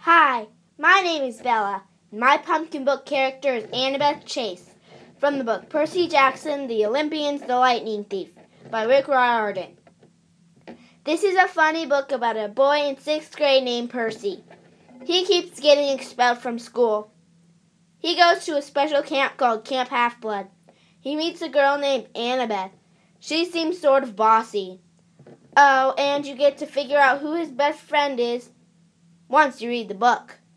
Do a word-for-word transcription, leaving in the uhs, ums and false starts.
Hi, my name is Bella, and my pumpkin book character is Annabeth Chase, from the book Percy Jackson, the Olympians, the Lightning Thief, by Rick Riordan. This is a funny book about a boy in sixth grade named Percy. He keeps getting expelled from school. He goes to a special camp called Camp Half-Blood. He meets a girl named Annabeth. She seems sort of bossy. Oh, and you get to figure out who his best friend is once you read the book.